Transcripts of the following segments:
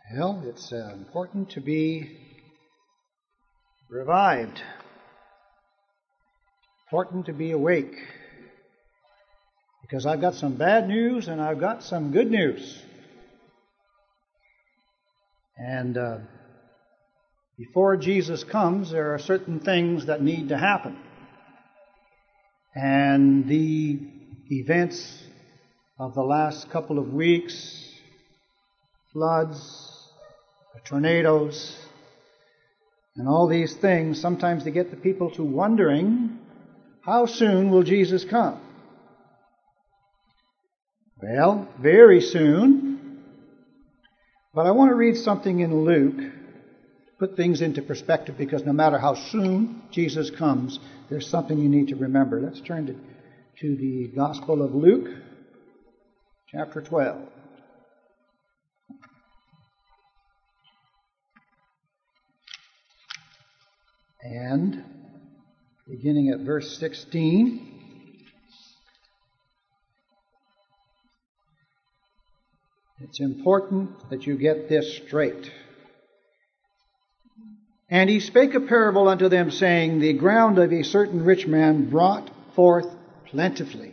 Well, it's important to be revived. Important to be awake. Because I've got some bad news and I've got some good news. And before Jesus comes, there are certain things that need to happen. And the events of the last couple of weeks, floods, tornadoes, and all these things, sometimes they get the people to wondering, how soon will Jesus come? Well, very soon. But I want to read something in Luke, put things into perspective, because no matter how soon Jesus comes, there's something you need to remember. Let's turn to the Gospel of Luke, chapter 12. And beginning at verse 16, it's important that you get this straight. And he spake a parable unto them, saying, The ground of a certain rich man brought forth plentifully.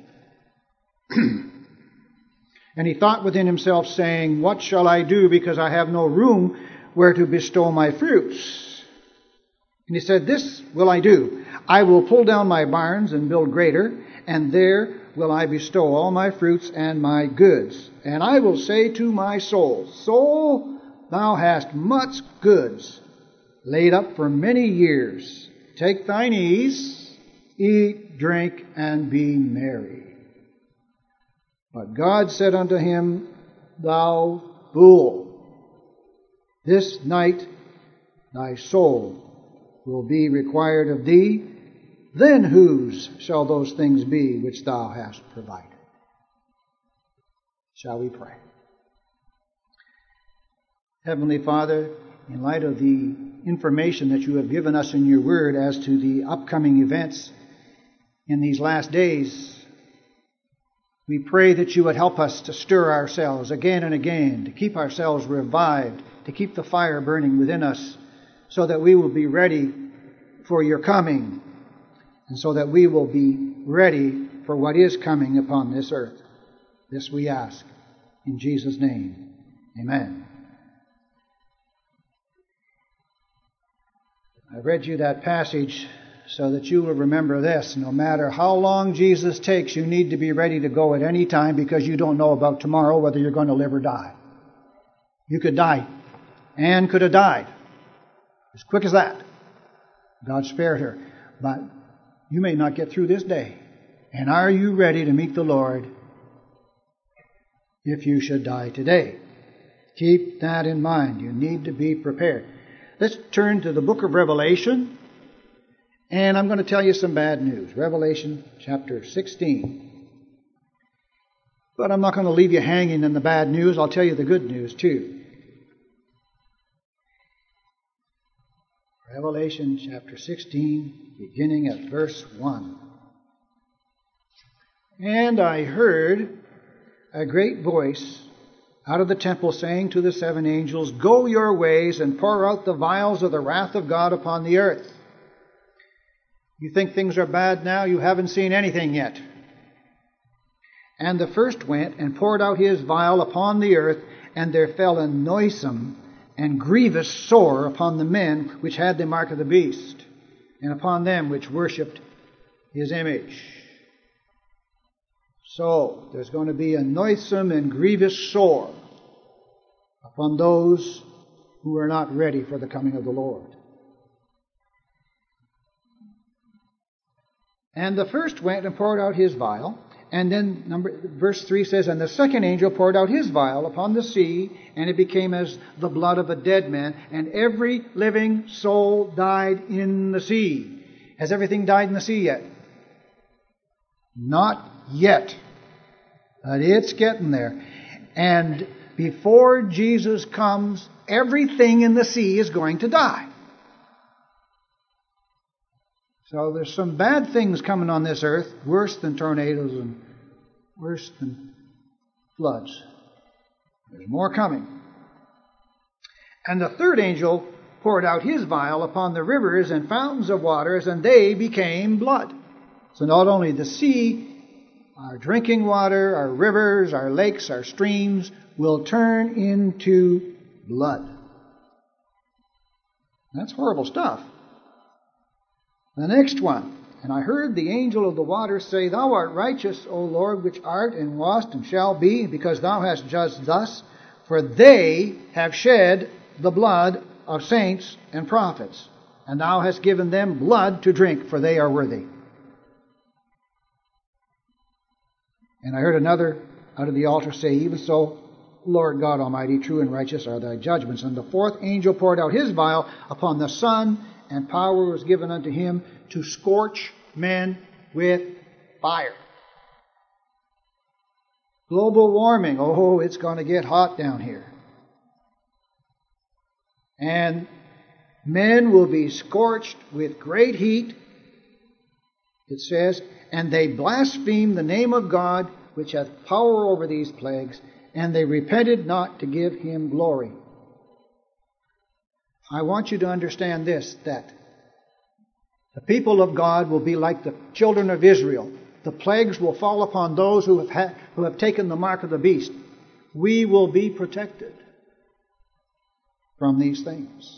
And he thought within himself, saying, What shall I do, because I have no room where to bestow my fruits? And he said, This will I do. I will pull down my barns and build greater, and there will I bestow all my fruits and my goods. And I will say to my soul, Soul, thou hast much goods laid up for many years. Take thine ease, eat, drink, and be merry. But God said unto him, Thou fool, this night thy soul will be required of thee. Then whose shall those things be which thou hast provided? Shall we pray? Heavenly Father, in light of the information that you have given us in your word as to the upcoming events in these last days, we pray that you would help us to stir ourselves again and again, to keep ourselves revived, to keep the fire burning within us, so that we will be ready for your coming, and so that we will be ready for what is coming upon this earth. This we ask in Jesus' name. Amen. I read you that passage so that you will remember this. No matter how long Jesus takes, you need to be ready to go at any time, because you don't know about tomorrow whether you're going to live or die. You could die. Anne could have died as quick as that. God spared her. But you may not get through this day. And are you ready to meet the Lord if you should die today? Keep that in mind. You need to be prepared. Let's turn to the book of Revelation. And I'm going to tell you some bad news. Revelation chapter 16. But I'm not going to leave you hanging in the bad news. I'll tell you the good news too. Revelation chapter 16, beginning at verse 1. And I heard a great voice out of the temple saying to the seven angels, Go your ways and pour out the vials of the wrath of God upon the earth. You think things are bad now? You haven't seen anything yet. And the first went and poured out his vial upon the earth, and there fell a noisome and grievous sore upon the men which had the mark of the beast, and upon them which worshipped his image. So, there's going to be a noisome and grievous sore upon those who are not ready for the coming of the Lord. And the first went and poured out his vial. And then verse 3 says, And the second angel poured out his vial upon the sea, and it became as the blood of a dead man, and every living soul died in the sea. Has everything died in the sea yet? Not yet. But it's getting there. And before Jesus comes, everything in the sea is going to die. So there's some bad things coming on this earth, worse than tornadoes and worse than floods. There's more coming. And the third angel poured out his vial upon the rivers and fountains of waters, and they became blood. So not only the sea, our drinking water, our rivers, our lakes, our streams will turn into blood. That's horrible stuff. The next one. And I heard the angel of the waters say, Thou art righteous, O Lord, which art and wast and shall be, because thou hast judged thus. For they have shed the blood of saints and prophets, and thou hast given them blood to drink, for they are worthy. And I heard another out of the altar say, Even so, Lord God Almighty, true and righteous are thy judgments. And the fourth angel poured out his vial upon the sun, and power was given unto him to scorch men with fire. Global warming. Oh, it's going to get hot down here. And men will be scorched with great heat, it says, and they blaspheme the name of God, which hath power over these plagues, and they repented not to give him glory. I want you to understand this, that the people of God will be like the children of Israel. The plagues will fall upon those who have taken the mark of the beast. We will be protected from these things.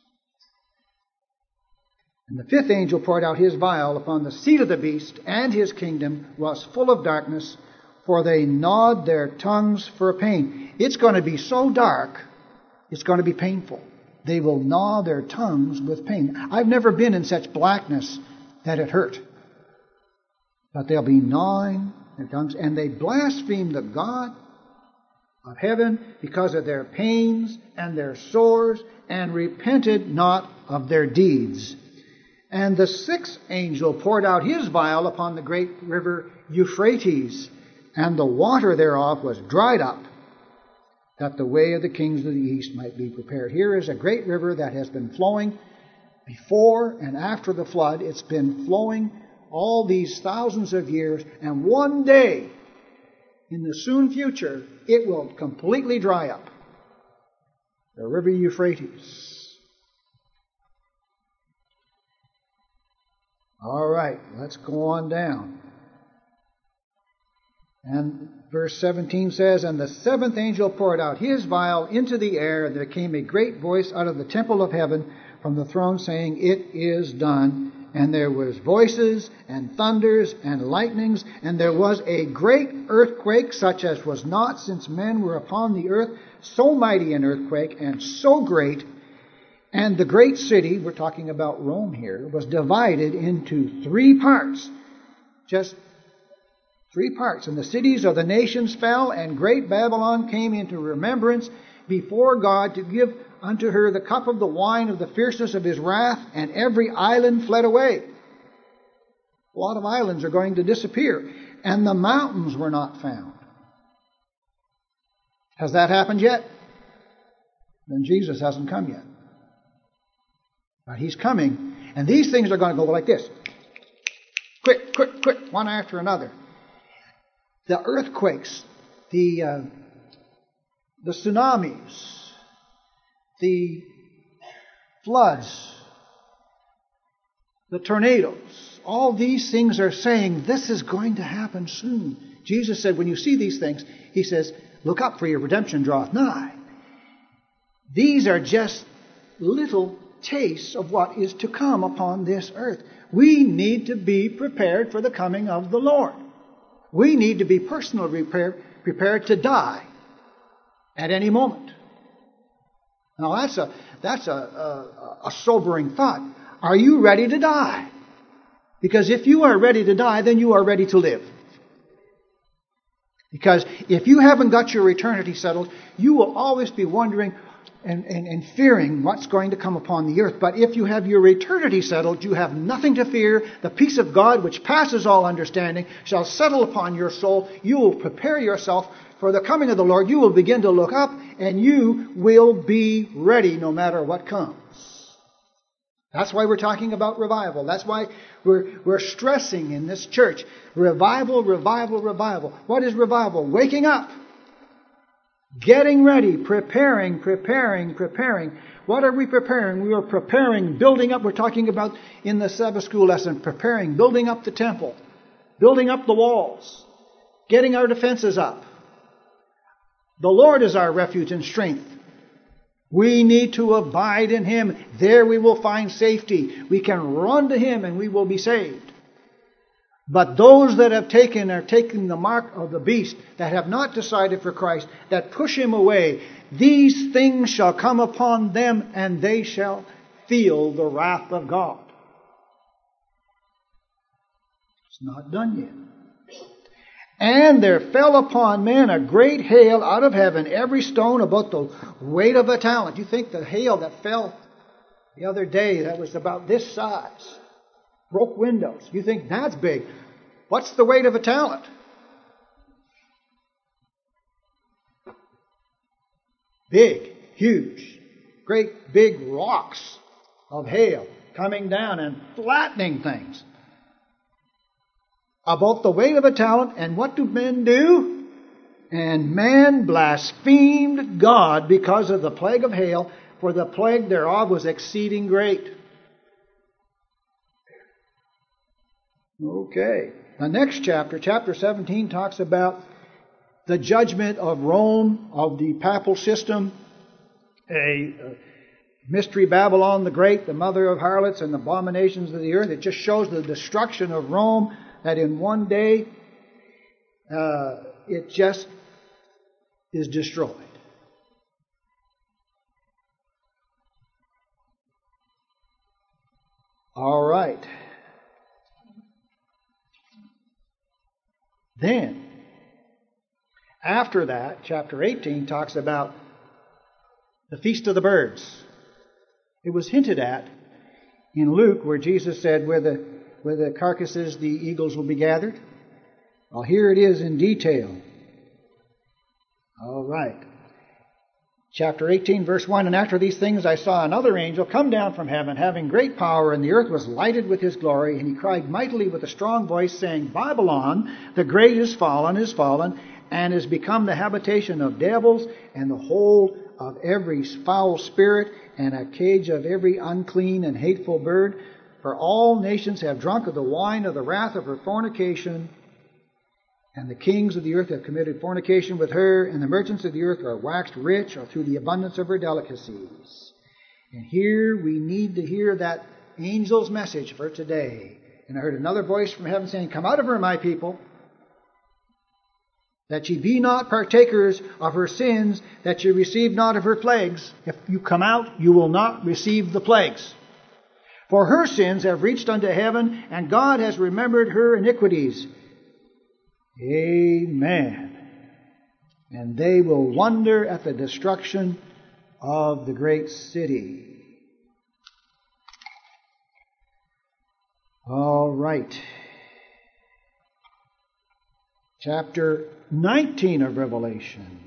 And the fifth angel poured out his vial upon the seat of the beast, and his kingdom was full of darkness, for they gnawed their tongues for pain. It's going to be so dark, it's going to be painful. They will gnaw their tongues with pain. I've never been in such blackness that it hurt. But they'll be gnawing their tongues, and they blaspheme the God of heaven because of their pains and their sores, and repented not of their deeds. And the sixth angel poured out his vial upon the great river Euphrates, and the water thereof was dried up, that the way of the kings of the east might be prepared. Here is a great river that has been flowing before and after the flood. It's been flowing all these thousands of years, and one day, in the soon future, it will completely dry up. The river Euphrates. All right, let's go on down. And verse 17 says, And the seventh angel poured out his vial into the air, and there came a great voice out of the temple of heaven from the throne, saying, It is done. And there was voices and thunders and lightnings, and there was a great earthquake, such as was not since men were upon the earth, so mighty an earthquake, and so great. And the great city, we're talking about Rome here, was divided into 3 parts. Just 3 parts. And the cities of the nations fell, and great Babylon came into remembrance before God to give unto her the cup of the wine of the fierceness of his wrath, and every island fled away. A lot of islands are going to disappear, and the mountains were not found. Has that happened yet? Then Jesus hasn't come yet. But he's coming, and these things are going to go like this. Quick, quick, quick, one after another. The earthquakes, the tsunamis, the floods, the tornadoes, all these things are saying this is going to happen soon. Jesus said, when you see these things, he says, look up, for your redemption draweth nigh. These are just little tastes of what is to come upon this earth. We need to be prepared for the coming of the Lord. We need to be personally prepared to die at any moment. Now that's a sobering thought. Are you ready to die? Because if you are ready to die, then you are ready to live. Because if you haven't got your eternity settled, you will always be wondering and fearing what's going to come upon the earth. But if you have your eternity settled, you have nothing to fear. The peace of God, which passes all understanding, shall settle upon your soul. You will prepare yourself for the coming of the Lord. You will begin to look up, and you will be ready no matter what comes. That's why we're talking about revival. That's why we're stressing in this church. Revival, revival, revival. What is revival? Waking up. Getting ready, preparing. What are we preparing? We are preparing, building up. We're talking about in the Sabbath school lesson, preparing, building up the temple, building up the walls, getting our defenses up. The Lord is our refuge and strength. We need to abide in Him. There we will find safety. We can run to Him and we will be saved. But those that are taking the mark of the beast, that have not decided for Christ, that push Him away, these things shall come upon them, and they shall feel the wrath of God. It's not done yet. And there fell upon men a great hail out of heaven, every stone about the weight of a talent. You think the hail that fell the other day, that was about this size, broke windows. You think that's big. What's the weight of a talent? Big, huge, great big rocks of hail coming down and flattening things. About the weight of a talent. And what do men do? And man blasphemed God because of the plague of hail, for the plague thereof was exceeding great. Okay. The next chapter, chapter 17, talks about the judgment of Rome, of the papal system, a mystery Babylon the Great, the mother of harlots and abominations of the earth. It just shows the destruction of Rome, that in one day it just is destroyed. All right. Then, after that, chapter 18 talks about the Feast of the Birds. It was hinted at in Luke, where Jesus said, where the carcasses, the eagles will be gathered. Well, here it is in detail. All right. Chapter 18, verse 1, And after these things I saw another angel come down from heaven, having great power, and the earth was lighted with his glory. And he cried mightily with a strong voice, saying, Babylon, the great is fallen, and is become the habitation of devils, and the hold of every foul spirit, and a cage of every unclean and hateful bird. For all nations have drunk of the wine of the wrath of her fornication, and the kings of the earth have committed fornication with her, and the merchants of the earth are waxed rich through the abundance of her delicacies. And here we need to hear that angel's message for today. And I heard another voice from heaven saying, Come out of her, my people, that ye be not partakers of her sins, that ye receive not of her plagues. If you come out, you will not receive the plagues. For her sins have reached unto heaven, and God has remembered her iniquities. Amen. And they will wonder at the destruction of the great city. All right. Chapter 19 of Revelation.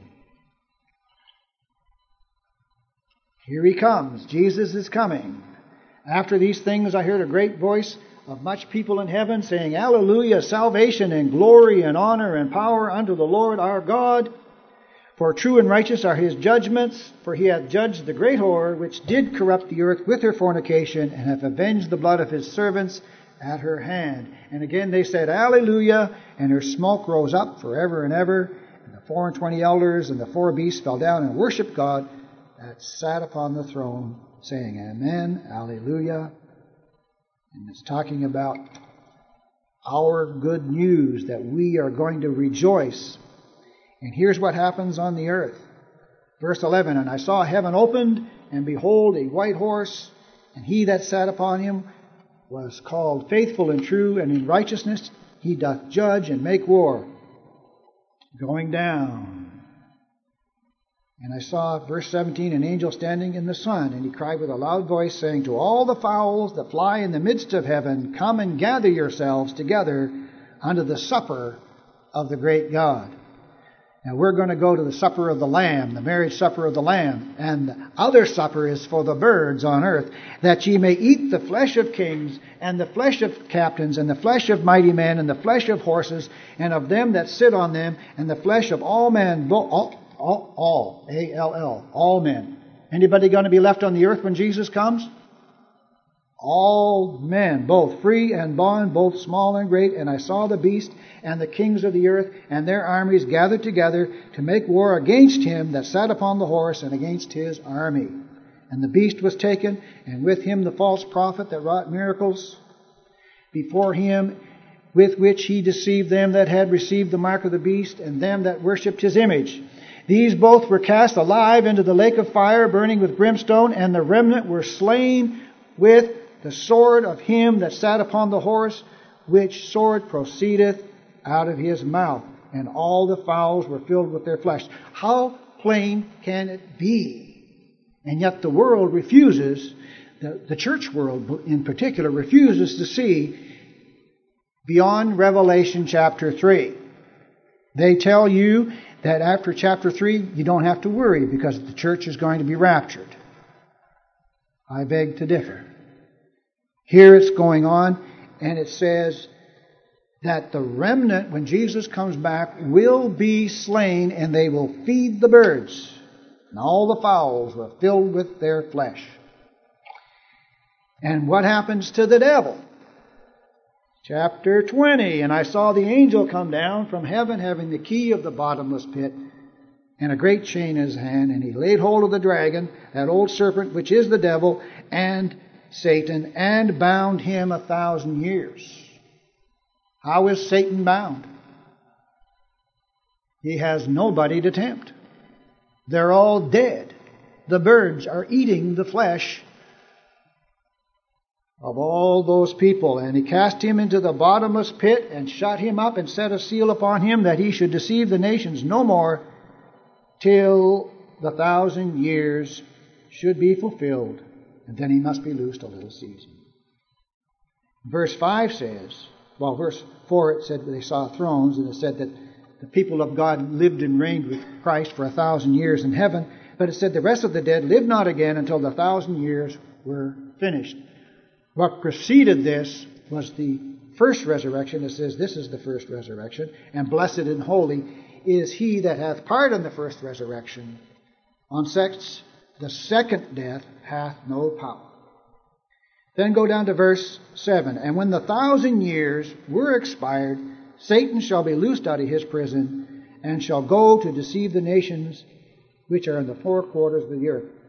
Here he comes. Jesus is coming. After these things I heard a great voice of much people in heaven saying, Alleluia, salvation and glory and honor and power unto the Lord our God. For true and righteous are his judgments, for he hath judged the great whore, which did corrupt the earth with her fornication, and hath avenged the blood of his servants at her hand. And again they said, Alleluia, and her smoke rose up forever and ever. And the 24 elders and the 4 beasts fell down and worshipped God that sat upon the throne, saying, Amen, Alleluia. And it's talking about our good news, that we are going to rejoice. And here's what happens on the earth. Verse 11, And I saw heaven opened, and behold, a white horse, and he that sat upon him was called Faithful and True, and in righteousness he doth judge and make war. Going down. And I saw, verse 17, an angel standing in the sun, and he cried with a loud voice, saying, To all the fowls that fly in the midst of heaven, come and gather yourselves together unto the supper of the great God. Now we're going to go to the supper of the Lamb, the marriage supper of the Lamb. And the other supper is for the birds on earth, that ye may eat the flesh of kings, and the flesh of captains, and the flesh of mighty men, and the flesh of horses, and of them that sit on them, and the flesh of all men, All, A-L-L, all men. Anybody going to be left on the earth when Jesus comes? All men, both free and bond, both small and great. And I saw the beast and the kings of the earth and their armies gathered together to make war against him that sat upon the horse and against his army. And the beast was taken, and with him the false prophet that wrought miracles before him, with which he deceived them that had received the mark of the beast and them that worshipped his image. These both were cast alive into the lake of fire, burning with brimstone, and the remnant were slain with the sword of him that sat upon the horse, which sword proceedeth out of his mouth. And all the fowls were filled with their flesh. How plain can it be? And yet the world refuses, the church world in particular, refuses to see beyond Revelation chapter 3. They tell you that after chapter 3 you don't have to worry because the church is going to be raptured. I beg to differ. Here it's going on, and it says that the remnant, when Jesus comes back, will be slain, and they will feed the birds. And all the fowls were filled with their flesh. And what happens to the devil? Chapter 20, and I saw the angel come down from heaven, having the key of the bottomless pit, and a great chain in his hand, and he laid hold of the dragon, that old serpent, which is the devil, and Satan, and bound him 1,000 years. How is Satan bound? He has nobody to tempt. They're all dead. The birds are eating the flesh of all those people. And he cast him into the bottomless pit and shut him up and set a seal upon him that he should deceive the nations no more till the 1,000 years should be fulfilled. And then he must be loosed a little season. Verse 5 says, well, verse 4 it said they saw thrones, and it said that the people of God lived and reigned with Christ for 1,000 years in heaven. But it said the rest of the dead lived not again until the 1,000 years were finished. What preceded this was the first resurrection. It says this is the first resurrection, and blessed and holy is he that hath part in the first resurrection. On sex, the second death hath no power. Then go down to verse 7. And when the 1,000 years were expired, Satan shall be loosed out of his prison, and shall go to deceive the nations which are in the four quarters of the earth,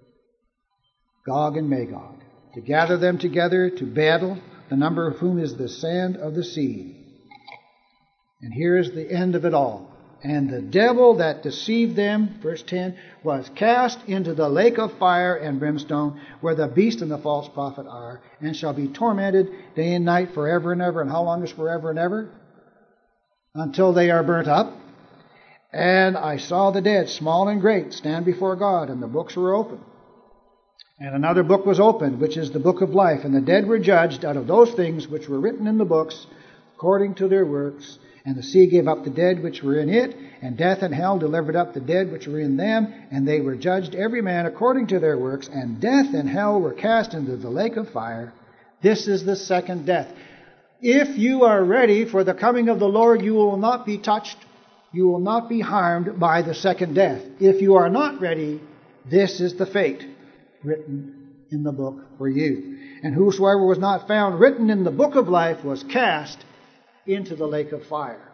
Gog and Magog, to gather them together to battle, the number of whom is the sand of the sea. And here is the end of it all. And the devil that deceived them, verse 10, was cast into the lake of fire and brimstone, where the beast and the false prophet are, and shall be tormented day and night forever and ever. And how long is forever and ever? Until they are burnt up. And I saw the dead, small and great, stand before God, and the books were opened. And another book was opened, which is the book of life. And the dead were judged out of those things which were written in the books, according to their works. And the sea gave up the dead which were in it, and death and hell delivered up the dead which were in them, and they were judged every man according to their works, and death and hell were cast into the lake of fire. This is the second death. If you are ready for the coming of the Lord, you will not be touched, you will not be harmed by the second death. If you are not ready, this is the fate written in the book for you. And whosoever was not found written in the book of life was cast into the lake of fire.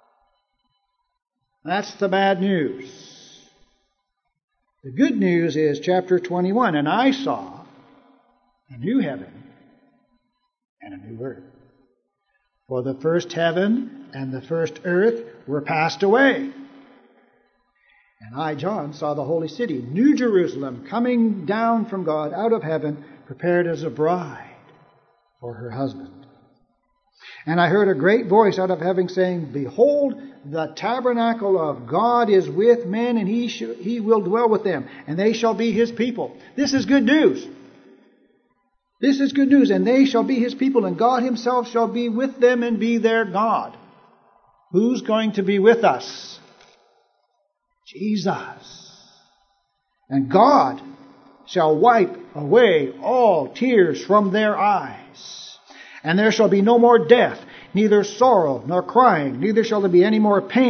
That's the bad news. The good news is chapter 21. And I saw a new heaven and a new earth. For the first heaven and the first earth were passed away. And I, John, saw the holy city, New Jerusalem, coming down from God out of heaven, prepared as a bride for her husband. And I heard a great voice out of heaven saying, Behold, the tabernacle of God is with men, and he will dwell with them, and they shall be his people. This is good news. This is good news. And they shall be his people, and God himself shall be with them and be their God. Who's going to be with us? Jesus. And God shall wipe away all tears from their eyes. And there shall be no more death, neither sorrow nor crying, neither shall there be any more pain,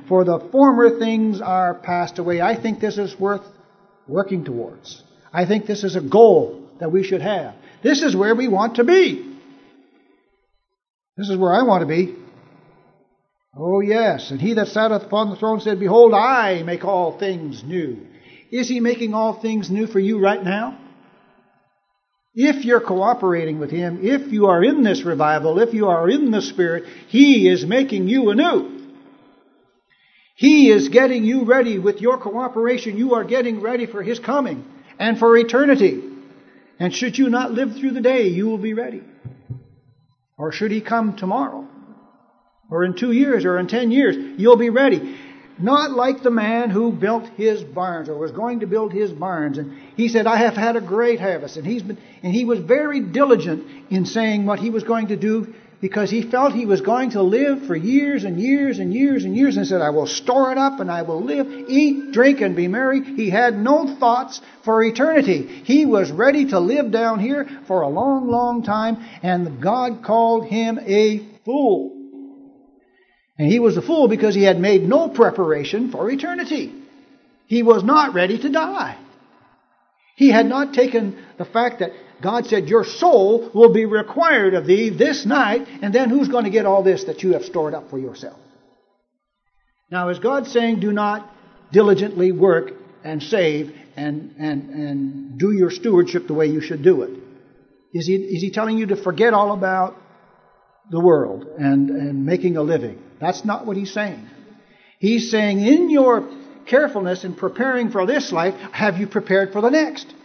for the former things are passed away. I think this is worth working towards. I think this is a goal that we should have. This is where we want to be. This is where I want to be. Oh yes, and he that satteth upon the throne said, Behold, I make all things new. Is he making all things new for you right now? If you're cooperating with him, if you are in this revival, if you are in the Spirit, he is making you anew. He is getting you ready with your cooperation. You are getting ready for his coming and for eternity. And should you not live through the day, you will be ready. Or should he come tomorrow, or in 2 years, or in 10 years, you'll be ready. Not like the man who built his barns, or was going to build his barns. And he said, I have had a great harvest. And he was very diligent in saying what he was going to do, because he felt he was going to live for years and years and years and years. And said, I will store it up and I will live, eat, drink, and be merry. He had no thoughts for eternity. He was ready to live down here for a long, long time. And God called him a fool. And he was a fool because he had made no preparation for eternity. He was not ready to die. He had not taken the fact that God said, your soul will be required of thee this night, and then who's going to get all this that you have stored up for yourself? Now, is God saying, do not diligently work and save and do your stewardship the way you should do it? Is he telling you to forget all about the world and making a living? That's not what he's saying. He's saying, in your carefulness in preparing for this life, have you prepared for the next?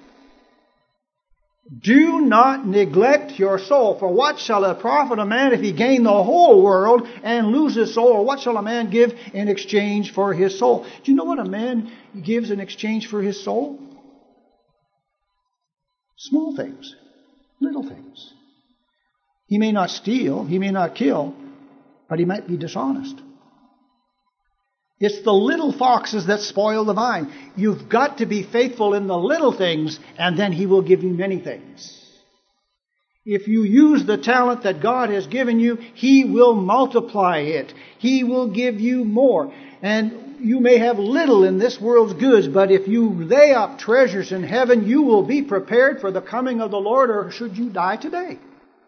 Do not neglect your soul. For what shall it profit a man if he gain the whole world and lose his soul? Or what shall a man give in exchange for his soul? Do you know what a man gives in exchange for his soul? Small things. Little things. He may not steal. He may not kill. But he might be dishonest. It's the little foxes that spoil the vine. You've got to be faithful in the little things, and then he will give you many things. If you use the talent that God has given you, he will multiply it. He will give you more. And you may have little in this world's goods, but if you lay up treasures in heaven, you will be prepared for the coming of the Lord, or should you die today.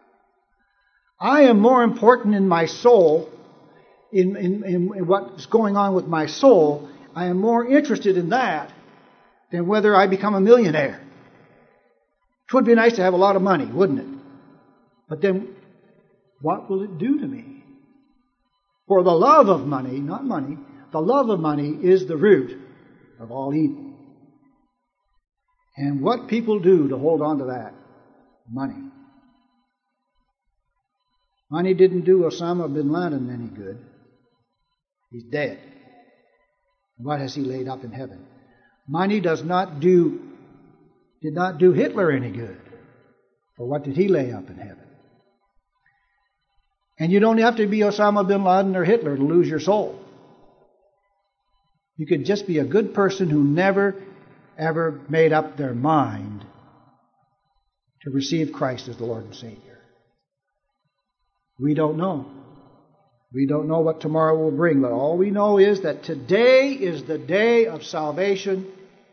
I am more important in my soul, in what's going on with my soul. I am more interested in that than whether I become a millionaire. It would be nice to have a lot of money, wouldn't it? But then, what will it do to me? For the love of money, not money, the love of money is the root of all evil. And what people do to hold on to that? Money. Money didn't do Osama bin Laden any good. He's dead. What has he laid up in heaven? Money did not do Hitler any good. For what did he lay up in heaven? And you don't have to be Osama bin Laden or Hitler to lose your soul. You could just be a good person who never, ever made up their mind to receive Christ as the Lord and Savior. We don't know. We don't know what tomorrow will bring, but all we know is that today is the day of salvation.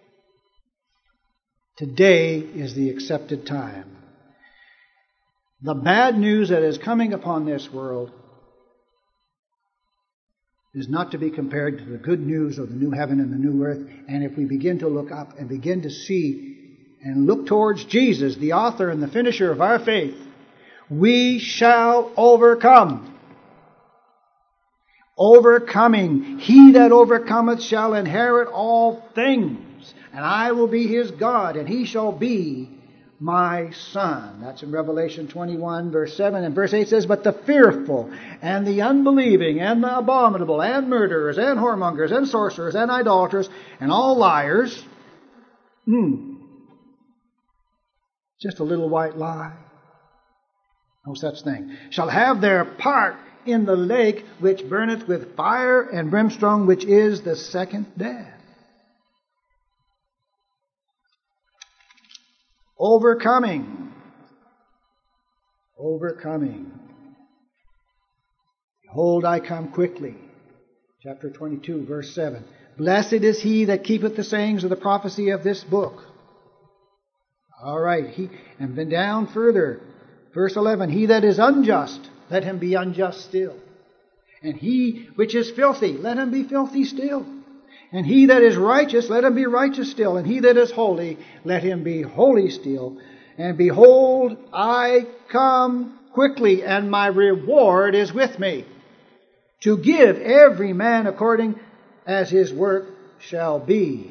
Today is the accepted time. The bad news that is coming upon this world is not to be compared to the good news of the new heaven and the new earth. And if we begin to look up and begin to see and look towards Jesus, the author and the finisher of our faith, we shall overcome. Overcoming. He that overcometh shall inherit all things. And I will be his God, and he shall be my son. That's in Revelation 21, verse 7. And verse 8 says, But the fearful, and the unbelieving, and the abominable, and murderers, and whoremongers, and sorcerers, and idolaters, and all liars, just a little white lie, no such thing, shall have their part in the lake which burneth with fire and brimstone, which is the second death. Overcoming. Overcoming. Behold, I come quickly. Chapter 22, verse 7. Blessed is he that keepeth the sayings of the prophecy of this book. All right. And then down further. Verse 11. He that is unjust, let him be unjust still. And he which is filthy, let him be filthy still. And he that is righteous, let him be righteous still. And he that is holy, let him be holy still. And behold, I come quickly, and my reward is with me, to give every man according as his work shall be.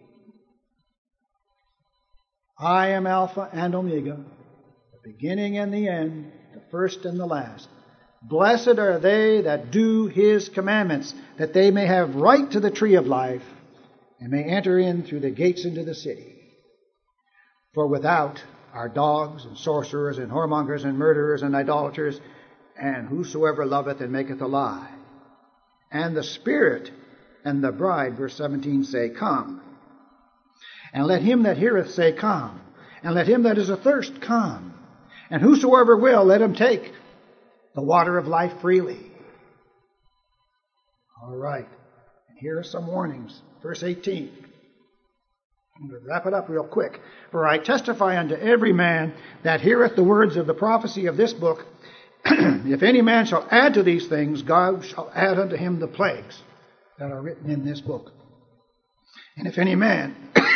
I am Alpha and Omega, the beginning and the end, the first and the last. Blessed are they that do his commandments, that they may have right to the tree of life, and may enter in through the gates into the city. For without are dogs, and sorcerers, and whoremongers, and murderers, and idolaters, and whosoever loveth and maketh a lie. And the Spirit and the bride, verse 17, say, Come. And let him that heareth say, Come. And let him that is athirst come. And whosoever will, let him take the water of life freely. All right. And here are some warnings. Verse 18. I'm going to wrap it up real quick. For I testify unto every man that heareth the words of the prophecy of this book, if any man shall add to these things, God shall add unto him the plagues that are written in this book. And if any man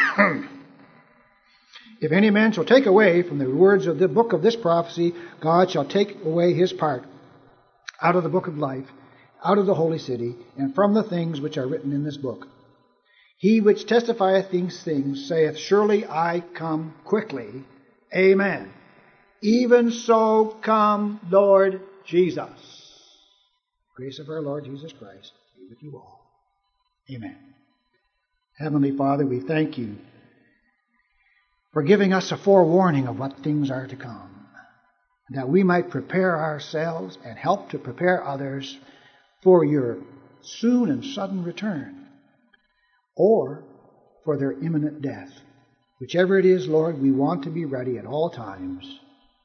shall take away from the words of the book of this prophecy, God shall take away his part out of the book of life, out of the holy city, and from the things which are written in this book. He which testifieth these things saith, Surely I come quickly. Amen. Even so come, Lord Jesus. Grace of our Lord Jesus Christ be with you all. Amen. Heavenly Father, we thank you for giving us a forewarning of what things are to come, that we might prepare ourselves and help to prepare others for your soon and sudden return, or for their imminent death. Whichever it is, Lord, we want to be ready at all times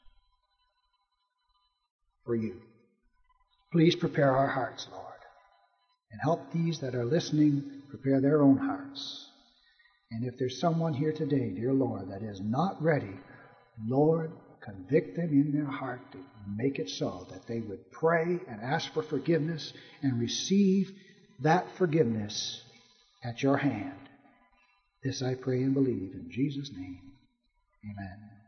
for you. Please prepare our hearts, Lord, and help these that are listening prepare their own hearts. And if there's someone here today, dear Lord, that is not ready, Lord, convict them in their heart to make it so that they would pray and ask for forgiveness and receive that forgiveness at your hand. This I pray and believe in Jesus' name. Amen.